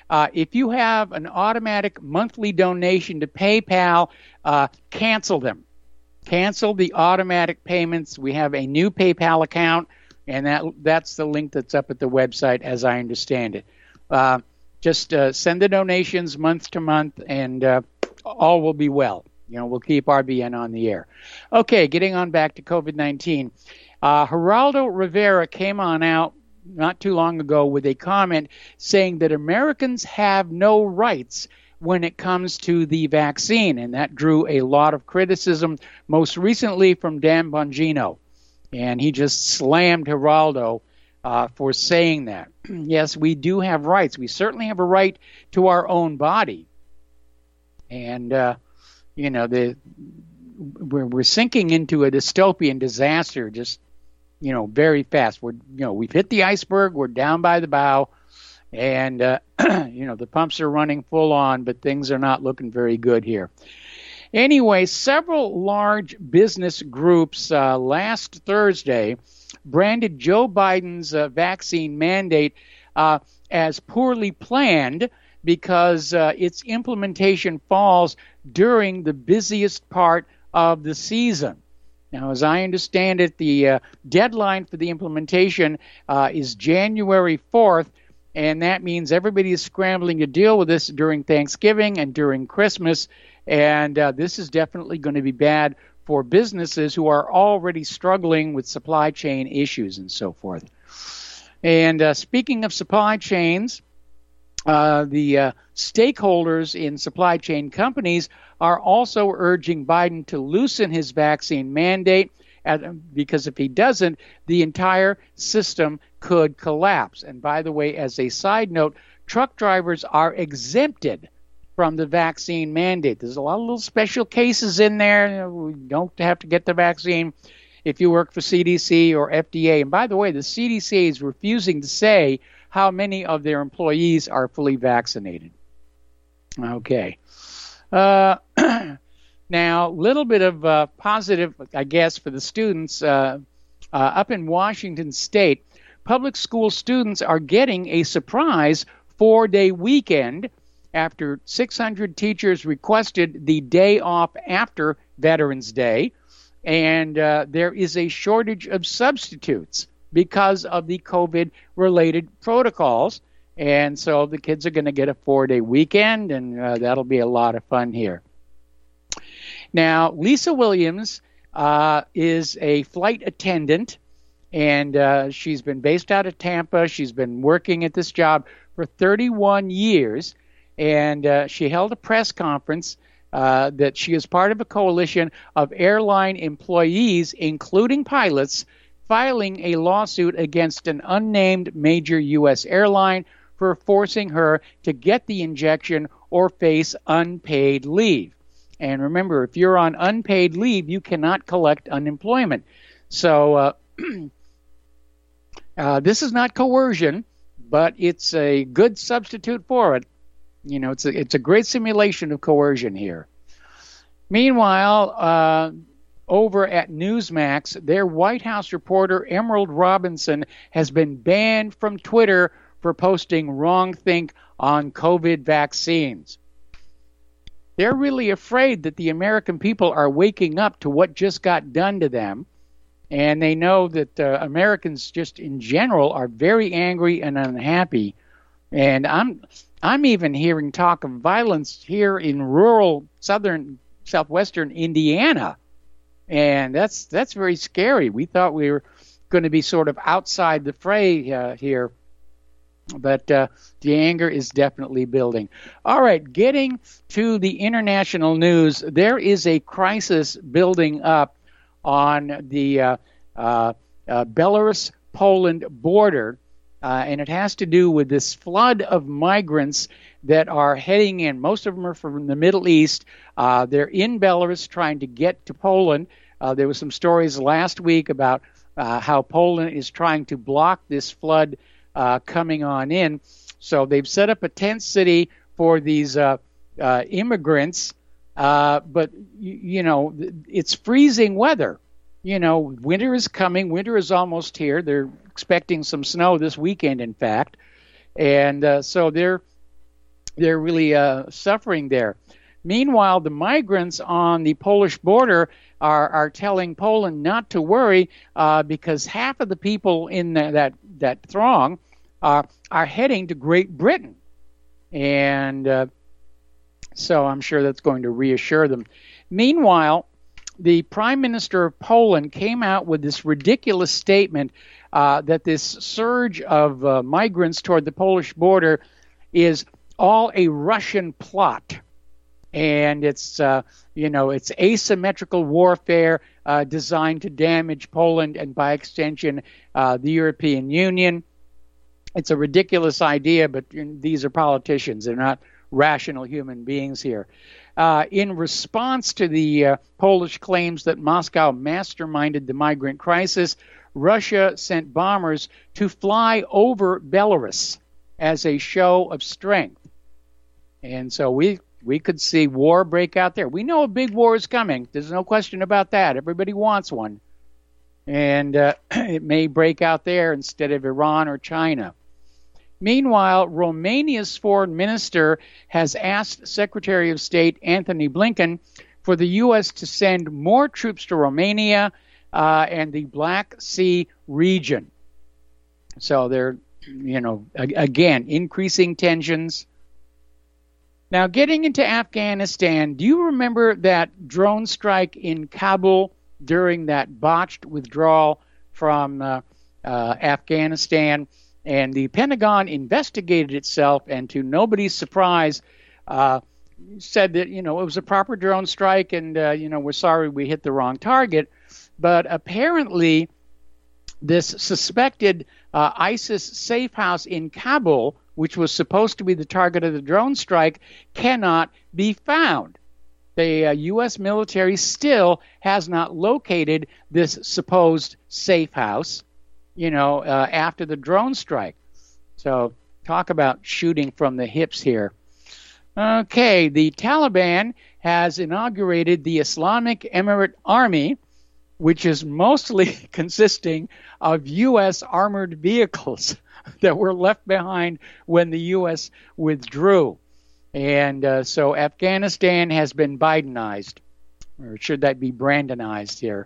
Uh, if you have an automatic monthly donation to PayPal, uh, cancel them. Cancel the automatic payments. We have a new PayPal account, and that that's the link that's up at the website, as I understand it. Uh, just uh, send the donations month to month, and uh, all will be well. You know, we'll keep R B N on the air. Okay, getting on back to COVID nineteen. Uh, Geraldo Rivera came on out not too long ago with a comment saying that Americans have no rights when it comes to the vaccine, and that drew a lot of criticism, most recently from Dan Bongino. And he just slammed Geraldo uh, for saying that. Yes, we do have rights. We certainly have a right to our own body. And, uh, you know, the we're, we're sinking into a dystopian disaster just you know, very fast. We're, you know, we've hit the iceberg. We're down by the bow, and uh, you know, the pumps are running full on, but things are not looking very good here. Anyway, several large business groups uh, last Thursday branded Joe Biden's uh, vaccine mandate uh, as poorly planned because uh, its implementation falls during the busiest part of the season. Now, as I understand it, the uh, deadline for the implementation uh, is January fourth, and that means everybody is scrambling to deal with this during Thanksgiving and during Christmas, and uh, this is definitely going to be bad for businesses who are already struggling with supply chain issues and so forth. And uh, speaking of supply chains, Uh, the uh, stakeholders in supply chain companies are also urging Biden to loosen his vaccine mandate at, because if he doesn't, the entire system could collapse. And by the way, as a side note, truck drivers are exempted from the vaccine mandate. There's a lot of little special cases in there. You know, we don't have to get the vaccine if you work for C D C or F D A. And by the way, the C D C is refusing to say how many of their employees are fully vaccinated. Okay. Uh, now, a little bit of uh, positive, I guess, for the students. Uh, uh, up in Washington State, public school students are getting a surprise four-day weekend after six hundred teachers requested the day off after Veterans Day, and uh, there is a shortage of substitutes because of the COVID-related protocols. And so the kids are going to get a four-day weekend, and uh, that'll be a lot of fun here. Now, Lisa Williams uh, is a flight attendant, and uh, she's been based out of Tampa. She's been working at this job for thirty-one years, and uh, she held a press conference uh, that she is part of a coalition of airline employees, including pilots, filing a lawsuit against an unnamed major U S airline for forcing her to get the injection or face unpaid leave. And remember, if you're on unpaid leave, you cannot collect unemployment. So uh, uh, this is not coercion, but it's a good substitute for it. You know, it's a, it's a great simulation of coercion here. Meanwhile, uh, over at Newsmax, their White House reporter Emerald Robinson has been banned from Twitter for posting wrongthink on COVID vaccines. They're really afraid that the American people are waking up to what just got done to them, and they know that uh, Americans just in general are very angry and unhappy. And I'm I'm even hearing talk of violence here in rural southern southwestern Indiana. And that's that's very scary. We thought we were going to be sort of outside the fray uh, here, but uh, the anger is definitely building. All right, getting to the international news, there is a crisis building up on the uh, uh, uh, Belarus-Poland border, uh, and it has to do with this flood of migrants that are heading in. Most of them are from the Middle East. Uh, they're in Belarus trying to get to Poland. Uh, there were some stories last week about uh, how Poland is trying to block this flood uh, coming on in. So they've set up a tent city for these uh, uh, immigrants, uh, but, you, you know, it's freezing weather. You know, winter is coming. Winter is almost here. They're expecting some snow this weekend, in fact. And uh, so they're they're really uh, suffering there. Meanwhile, the migrants on the Polish border are, are telling Poland not to worry uh, because half of the people in the, that that throng are are heading to Great Britain, and uh, so I'm sure that's going to reassure them. Meanwhile, the Prime Minister of Poland came out with this ridiculous statement uh, that this surge of uh, migrants toward the Polish border is all a Russian plot. And it's, uh, you know, it's asymmetrical warfare uh, designed to damage Poland and, by extension, uh, the European Union. It's a ridiculous idea, but you know, these are politicians. They're not rational human beings here. Uh, in response to the uh, Polish claims that Moscow masterminded the migrant crisis, Russia sent bombers to fly over Belarus as a show of strength. And so we we could see war break out there. We know a big war is coming. There's no question about that. Everybody wants one. And uh, it may break out there instead of Iran or China. Meanwhile, Romania's foreign minister has asked Secretary of State Anthony Blinken for the U S to send more troops to Romania uh, and the Black Sea region. So they're, you know, again, increasing tensions. Now, getting into Afghanistan, do you remember that drone strike in Kabul during that botched withdrawal from uh, uh, Afghanistan? And the Pentagon investigated itself, and to nobody's surprise, uh, said that, you know, it was a proper drone strike, and, uh, you know, we're sorry we hit the wrong target. But apparently, this suspected uh, ISIS safe house in Kabul, which was supposed to be the target of the drone strike, cannot be found. The uh, U S military still has not located this supposed safe house, you know, uh, after the drone strike. So talk about shooting from the hips here. Okay, the Taliban has inaugurated the Islamic Emirate Army, which is mostly consisting of U S armored vehicles that were left behind when the U S withdrew. And uh, so Afghanistan has been Bidenized, or should that be Brandonized here?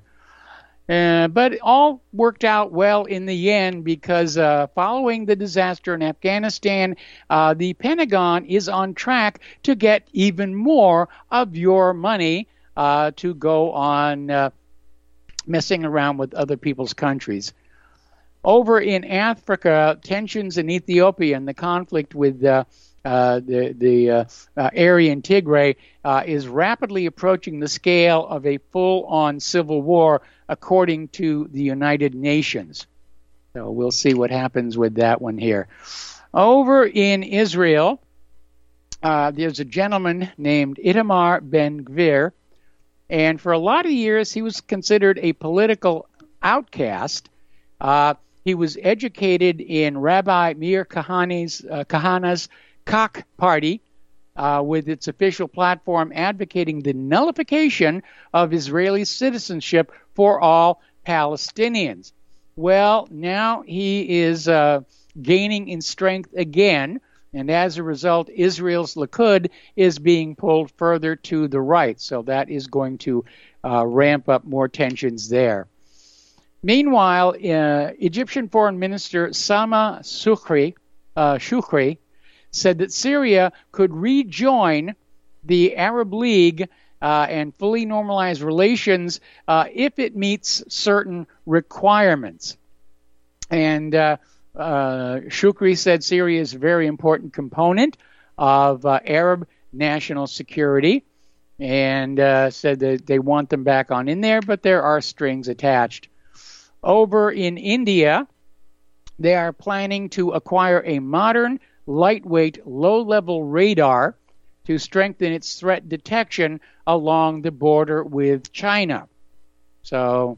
Uh, but it all worked out well in the end because uh, following the disaster in Afghanistan, uh, the Pentagon is on track to get even more of your money uh, to go on uh, messing around with other people's countries. Over in Africa, tensions in Ethiopia and the conflict with uh, uh, the, the uh, uh, area in Tigray uh, is rapidly approaching the scale of a full-on civil war, according to the United Nations. So we'll see what happens with that one here. Over in Israel, uh, there's a gentleman named Itamar Ben-Gvir, and for a lot of years he was considered a political outcast. Uh, he was educated in Rabbi Meir Kahana's, uh, Kahana's Kach Party, uh, with its official platform advocating the nullification of Israeli citizenship for all Palestinians. Well, now he is uh, gaining in strength again, and as a result, Israel's Likud is being pulled further to the right, so that is going to uh, ramp up more tensions there. Meanwhile, uh, Egyptian Foreign Minister Sama Shukri, uh, Shukri said that Syria could rejoin the Arab League uh, and fully normalize relations uh, if it meets certain requirements. And uh, uh, Shukri said Syria is a very important component of uh, Arab national security, and uh, said that they want them back on in there, but there are strings attached. Over in India, they are planning to acquire a modern, lightweight, low-level radar to strengthen its threat detection along the border with China. So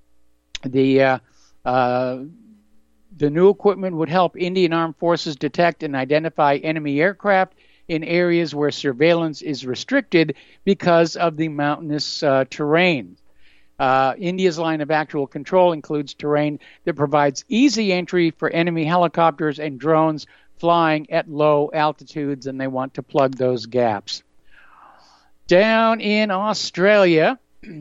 the uh, uh, the new equipment would help Indian Armed Forces detect and identify enemy aircraft in areas where surveillance is restricted because of the mountainous uh, terrain. Uh, India's line of actual control includes terrain that provides easy entry for enemy helicopters and drones flying at low altitudes, and they want to plug those gaps. Down in Australia,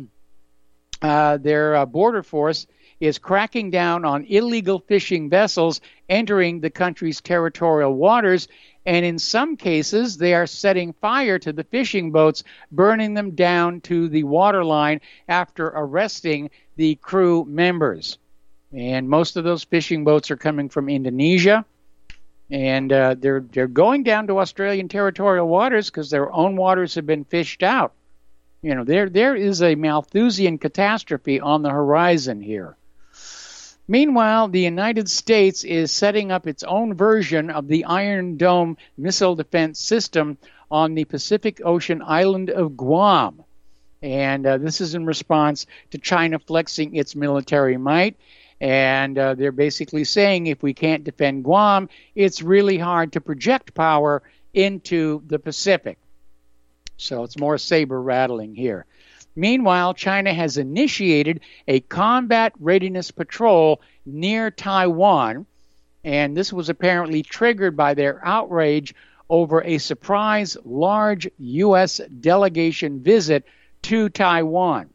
uh, their uh, border force is cracking down on illegal fishing vessels entering the country's territorial waters, and in some cases they are setting fire to the fishing boats, burning them down to the waterline after arresting the crew members. And most of those fishing boats are coming from Indonesia, and uh, they're they're going down to Australian territorial waters because their own waters have been fished out. You know, there there is a Malthusian catastrophe on the horizon here. Meanwhile, the United States is setting up its own version of the Iron Dome missile defense system on the Pacific Ocean island of Guam. And uh, this is in response to China flexing its military might. And uh, they're basically saying if we can't defend Guam, it's really hard to project power into the Pacific. So it's more saber rattling here. Meanwhile, China has initiated a combat readiness patrol near Taiwan, and this was apparently triggered by their outrage over a surprise large U S delegation visit to Taiwan.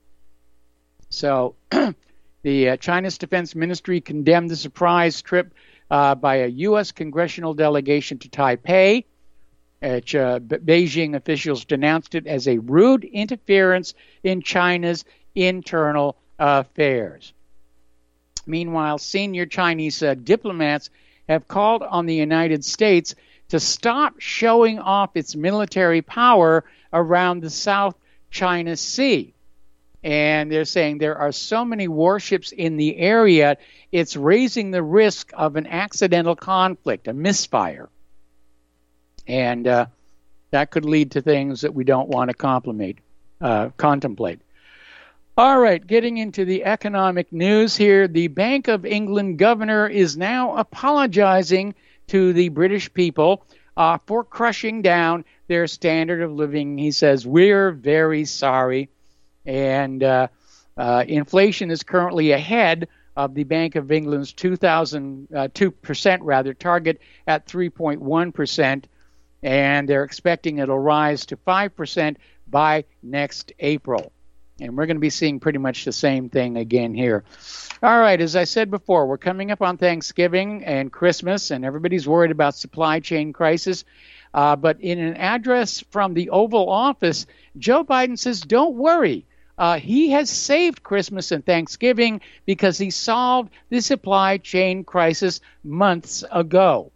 So the uh, China's Defense Ministry condemned the surprise trip uh, by a U S congressional delegation to Taipei. Which, uh, Beijing officials denounced it as a rude interference in China's internal affairs. Meanwhile, senior Chinese uh, diplomats have called on the United States to stop showing off its military power around the South China Sea. And they're saying there are so many warships in the area, it's raising the risk of an accidental conflict, a misfire. And uh, that could lead to things that we don't want to compliment, uh, contemplate. All right, getting into the economic news here. The Bank of England governor is now apologizing to the British people uh, for crushing down their standard of living. He says, we're very sorry. And uh, uh, inflation is currently ahead of the Bank of England's two thousand, uh, two percent rather target at three point one percent. And they're expecting it'll rise to five percent by next April. And we're going to be seeing pretty much the same thing again here. All right, as I said before, we're coming up on Thanksgiving and Christmas, and everybody's worried about supply chain crisis. Uh, but in an address from the Oval Office, Joe Biden says, don't worry. Uh, he has saved Christmas and Thanksgiving because he solved the supply chain crisis months ago.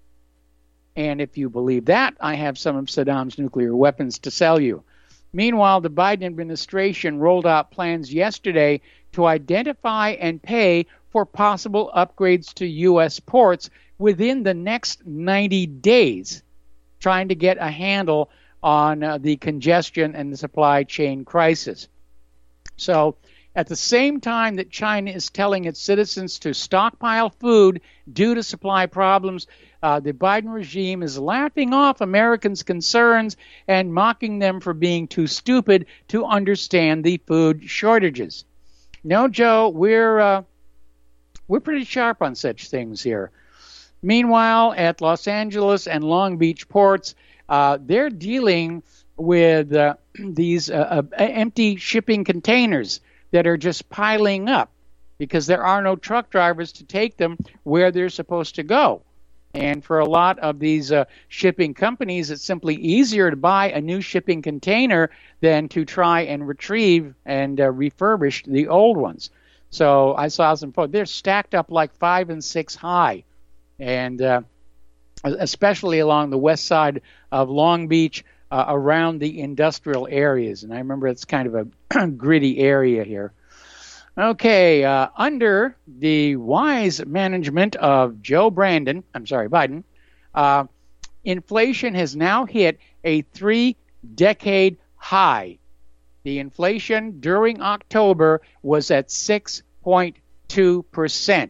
And if you believe that, I have some of Saddam's nuclear weapons to sell you. Meanwhile, the Biden administration rolled out plans yesterday to identify and pay for possible upgrades to U S ports within the next ninety days, trying to get a handle on uh, the congestion and the supply chain crisis. So at the same time that China is telling its citizens to stockpile food due to supply problems, uh, the Biden regime is laughing off Americans' concerns and mocking them for being too stupid to understand the food shortages. No, Joe, we're uh, we're pretty sharp on such things here. Meanwhile, at Los Angeles and Long Beach ports, uh, they're dealing with uh, these uh, uh, empty shipping containers that are just piling up because there are no truck drivers to take them where they're supposed to go. And for a lot of these uh, shipping companies, it's simply easier to buy a new shipping container than to try and retrieve and uh, refurbish the old ones. So I saw some photos. They're stacked up like five and six high. And uh, especially along the west side of Long Beach, Uh, around the industrial areas. And I remember it's kind of a gritty area here. Okay, uh, under the wise management of Joe Brandon, I'm sorry, Biden, uh, inflation has now hit a three-decade high. The inflation during October was at six point two percent.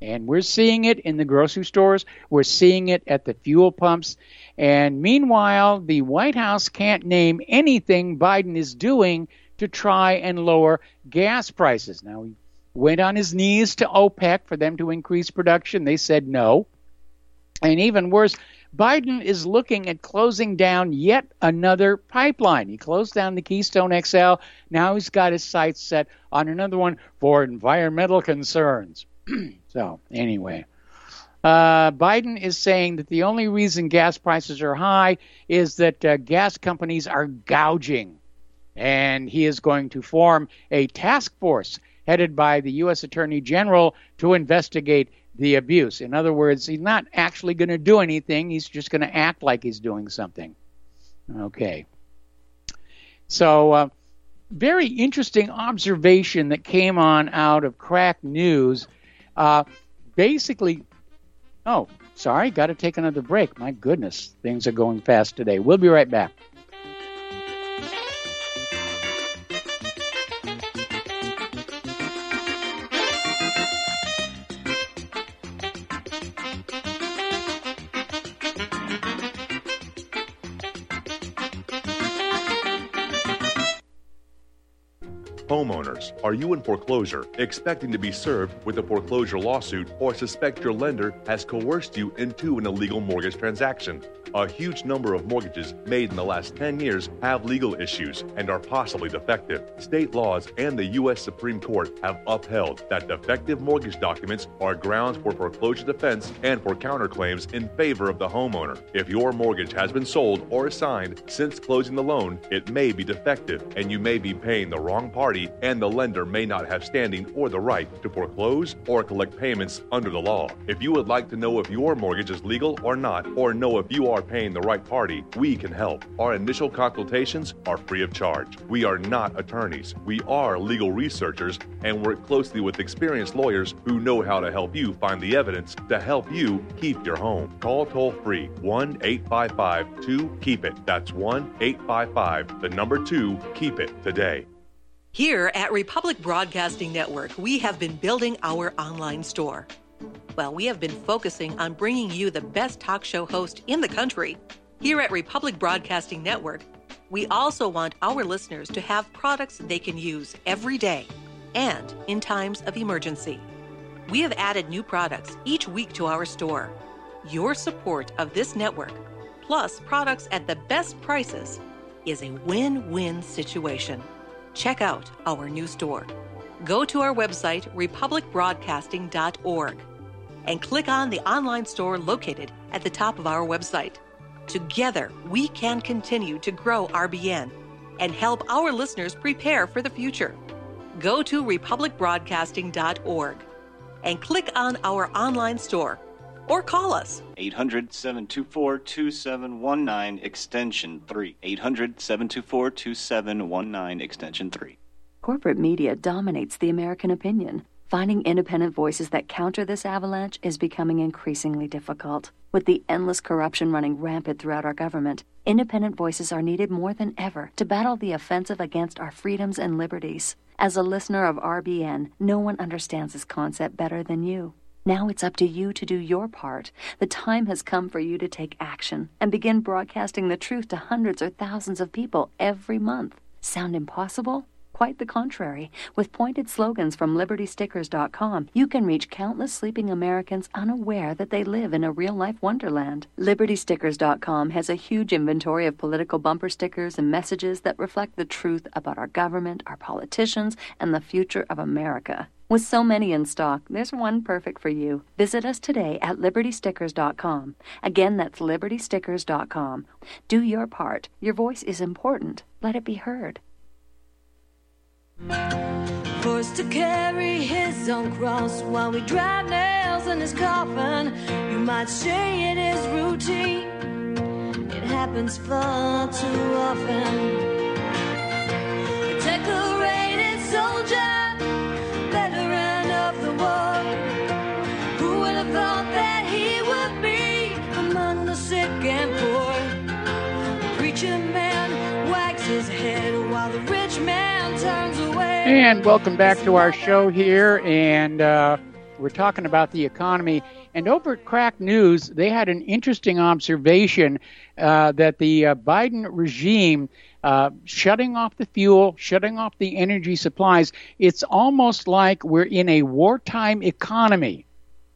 And we're seeing it in the grocery stores. We're seeing it at the fuel pumps. And meanwhile, the White House can't name anything Biden is doing to try and lower gas prices. Now, he went on his knees to OPEC for them to increase production. They said no. And even worse, Biden is looking at closing down yet another pipeline. He closed down the Keystone X L. Now he's got his sights set on another one for environmental concerns. So, anyway, uh, Biden is saying that the only reason gas prices are high is that uh, gas companies are gouging. And he is going to form a task force headed by the U S Attorney General to investigate the abuse. In other words, he's not actually going to do anything. He's just going to act like he's doing something. Okay. So, uh, very interesting observation that came on out of Crack News. Uh, basically, oh, sorry, got to take another break. My goodness, things are going fast today. We'll be right back. Homeowners, are you in foreclosure, expecting to be served with a foreclosure lawsuit, or suspect your lender has coerced you into an illegal mortgage transaction? A huge number of mortgages made in the last ten years have legal issues and are possibly defective. State laws and the U S Supreme Court have upheld that defective mortgage documents are grounds for foreclosure defense and for counterclaims in favor of the homeowner. If your mortgage has been sold or assigned since closing the loan, it may be defective and you may be paying the wrong party, and the lender may not have standing or the right to foreclose or collect payments under the law. If you would like to know if your mortgage is legal or not, or know if you are paying the right party, we can help. Our initial consultations are free of charge. We are not attorneys. We are legal researchers and work closely with experienced lawyers who know how to help you find the evidence to help you keep your home. Call toll-free one eight five five two keep it. That's one eight five five, the number two, keep it today. Here at Republic Broadcasting Network, we have been building our online store. Well, we have been focusing on bringing you the best talk show host in the country. Here at Republic Broadcasting Network, we also want our listeners to have products they can use every day and in times of emergency. We have added new products each week to our store. Your support of this network, plus products at the best prices, is a win-win situation. Check out our new store. Go to our website, republic broadcasting dot org, and click on the online store located at the top of our website. Together, we can continue to grow R B N and help our listeners prepare for the future. Go to republic broadcasting dot org and click on our online store or call us. eight hundred, seven two four, two seven one nine, extension three. eight hundred, seven two four, two seven one nine, extension three. Corporate media dominates the American opinion. Finding independent voices that counter this avalanche is becoming increasingly difficult. With the endless corruption running rampant throughout our government, independent voices are needed more than ever to battle the offensive against our freedoms and liberties. As a listener of R B N, no one understands this concept better than you. Now it's up to you to do your part. The time has come for you to take action and begin broadcasting the truth to hundreds or thousands of people every month. Sound impossible? Quite the contrary. With pointed slogans from liberty stickers dot com, you can reach countless sleeping Americans unaware that they live in a real-life wonderland. liberty stickers dot com has a huge inventory of political bumper stickers and messages that reflect the truth about our government, our politicians, and the future of America. With so many in stock, there's one perfect for you. Visit us today at liberty stickers dot com. Again, that's liberty stickers dot com. Do your part. Your voice is important. Let it be heard. Forced to carry his own cross while we drive nails in his coffin. You might say it is routine. It happens far too often. A decorated soldier, veteran of the war. Who would have thought that he would be among the sick and poor? The preacher man wags his head while the rich man turns away. And welcome back to our show here. And uh, we're talking about the economy. And over at Crack News, they had an interesting observation uh, that the uh, Biden regime uh, shutting off the fuel, shutting off the energy supplies, it's almost like we're in a wartime economy.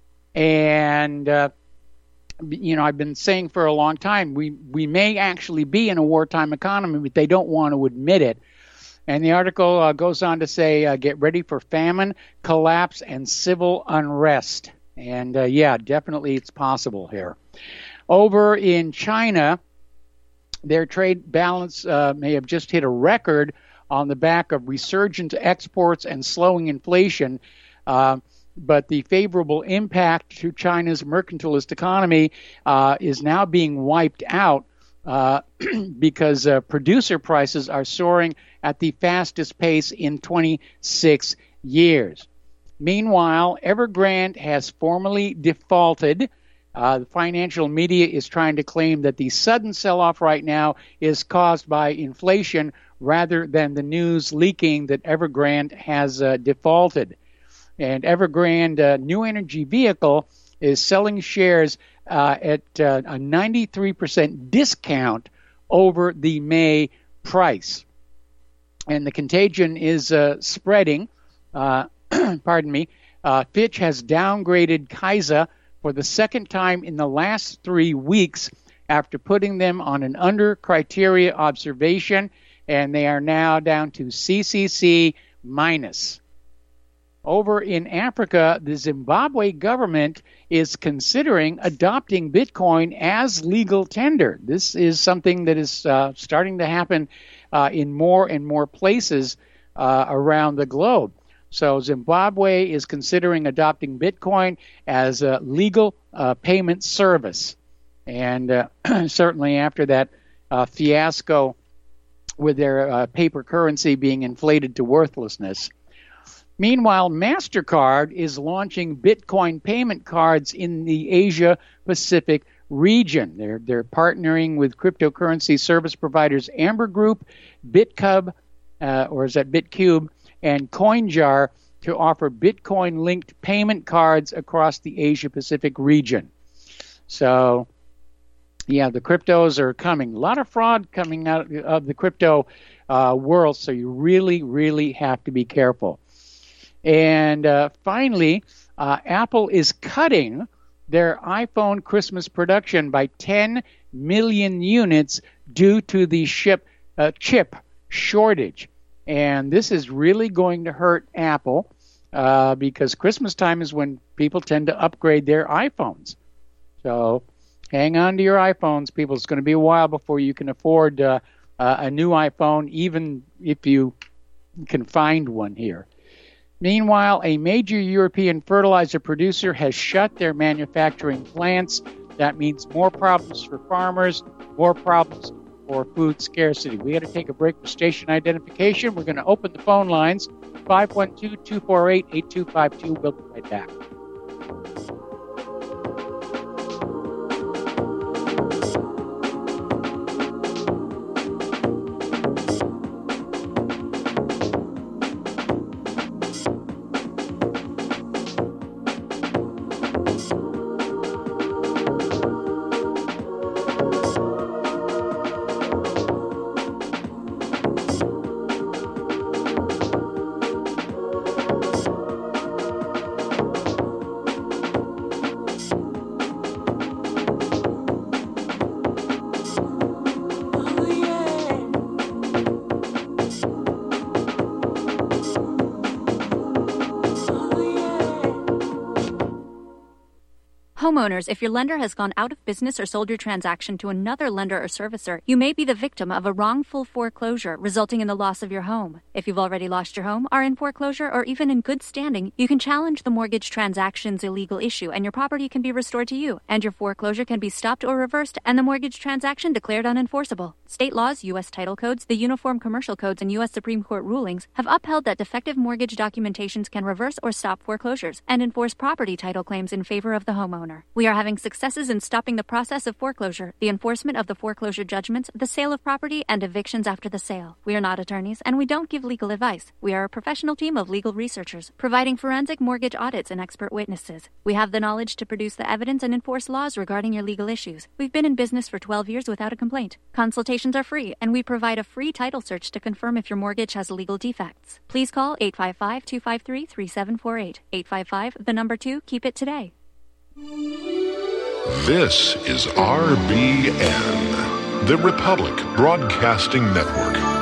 And, uh, you know, I've been saying for a long time, we, we may actually be in a wartime economy, but they don't want to admit it. And the article uh, goes on to say, uh, get ready for famine, collapse, and civil unrest. And, uh, yeah, definitely it's possible here. Over in China, their trade balance uh, may have just hit a record on the back of resurgent exports and slowing inflation. Uh, but the favorable impact to China's mercantilist economy uh, is now being wiped out uh, because uh, producer prices are soaring at the fastest pace in twenty-six years. Meanwhile, Evergrande has formally defaulted. Uh, the financial media is trying to claim that the sudden sell-off right now is caused by inflation rather than the news leaking that Evergrande has uh, defaulted. And Evergrande uh, New Energy Vehicle is selling shares uh, at uh, a ninety-three percent discount over the May price. And the contagion is uh, spreading. Uh, pardon me. Uh, Fitch has downgraded Kaiser for the second time in the last three weeks after putting them on an under criteria observation, and they are now down to C C C minus. Over in Africa, the Zimbabwe government is considering adopting Bitcoin as legal tender. This is something that is uh, starting to happen uh, in more and more places uh, around the globe. So Zimbabwe is considering adopting Bitcoin as a legal uh, payment service. And uh, certainly after that uh, fiasco with their uh, paper currency being inflated to worthlessness. Meanwhile, MasterCard is launching Bitcoin payment cards in the Asia-Pacific region. They're, they're partnering with cryptocurrency service providers Amber Group, BitCub, uh, or is that BitCube, and CoinJar to offer Bitcoin-linked payment cards across the Asia-Pacific region. So, yeah, the cryptos are coming. A lot of fraud coming out of the crypto uh, world, so you really, really have to be careful. And uh, finally, uh, Apple is cutting their iPhone Christmas production by ten million units due to the ship, uh, chip shortage. And this is really going to hurt Apple uh, because Christmas time is when people tend to upgrade their iPhones. So hang on to your iPhones, people. It's going to be a while before you can afford uh, uh, a new iPhone, even if you can find one here. Meanwhile, a major European fertilizer producer has shut their manufacturing plants. That means more problems for farmers, more problems for food scarcity. We got to take a break for station identification. We're going to open the phone lines, five one two, two four eight, eight two five two. We'll be right back. Homeowners, if your lender has gone out of business or sold your transaction to another lender or servicer, you may be the victim of a wrongful foreclosure, resulting in the loss of your home. If you've already lost your home, are in foreclosure, or even in good standing, you can challenge the mortgage transaction's illegal issue, and your property can be restored to you, and your foreclosure can be stopped or reversed, and the mortgage transaction declared unenforceable. State laws, U S title codes, the Uniform Commercial Codes, and U S Supreme Court rulings have upheld that defective mortgage documentations can reverse or stop foreclosures and enforce property title claims in favor of the homeowner. We are having successes in stopping the process of foreclosure, the enforcement of the foreclosure judgments, the sale of property, and evictions after the sale. We are not attorneys, and we don't give legal advice. We are a professional team of legal researchers, providing forensic mortgage audits and expert witnesses. We have the knowledge to produce the evidence and enforce laws regarding your legal issues. We've been in business for twelve years without a complaint. Consultations are free, and we provide a free title search to confirm if your mortgage has legal defects. Please call eight five five, two five three, three seven four eight. eight five five, the number two, keep it today. This is R B N, the Republic Broadcasting Network.